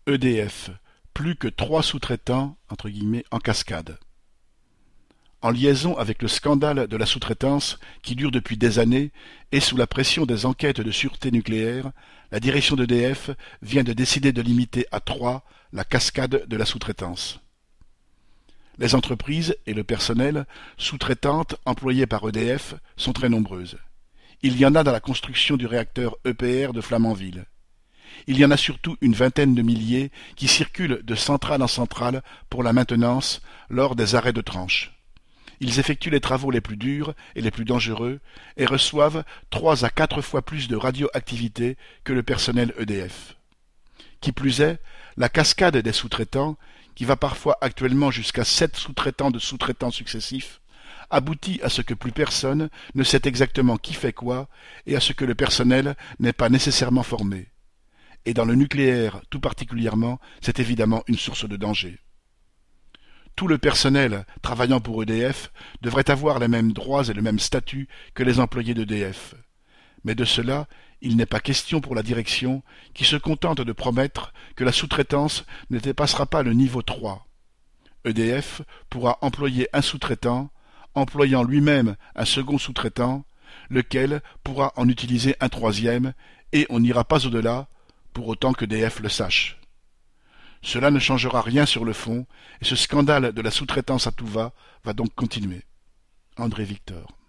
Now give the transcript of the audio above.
EDF, plus que 3 sous-traitants entre guillemets, en cascade. En liaison avec le scandale de la sous-traitance qui dure depuis des années et sous la pression des enquêtes de sûreté nucléaire, la direction d'EDF vient de décider de limiter à 3 la cascade de la sous-traitance. Les entreprises et le personnel sous-traitantes employées par EDF sont très nombreuses. Il y en a dans la construction du réacteur EPR de Flamanville. Il y en a surtout une vingtaine de milliers qui circulent de centrale en centrale pour la maintenance lors des arrêts de tranche. Ils effectuent les travaux les plus durs et les plus dangereux et reçoivent 3 à 4 fois plus de radioactivité que le personnel EDF. Qui plus est, la cascade des sous-traitants, qui va parfois actuellement jusqu'à 7 sous-traitants de sous-traitants successifs, aboutit à ce que plus personne ne sait exactement qui fait quoi et à ce que le personnel n'est pas nécessairement formé. Et dans le nucléaire tout particulièrement, c'est évidemment une source de danger. Tout le personnel travaillant pour EDF devrait avoir les mêmes droits et le même statut que les employés d'EDF. Mais de cela, il n'est pas question pour la direction, qui se contente de promettre que la sous-traitance ne dépassera pas le niveau 3. EDF pourra employer un sous-traitant, employant lui-même un second sous-traitant, lequel pourra en utiliser un troisième, et on n'ira pas au-delà, pour autant qu'EDF le sache. Cela ne changera rien sur le fond, et ce scandale de la sous-traitance à tout va donc continuer. André Victor.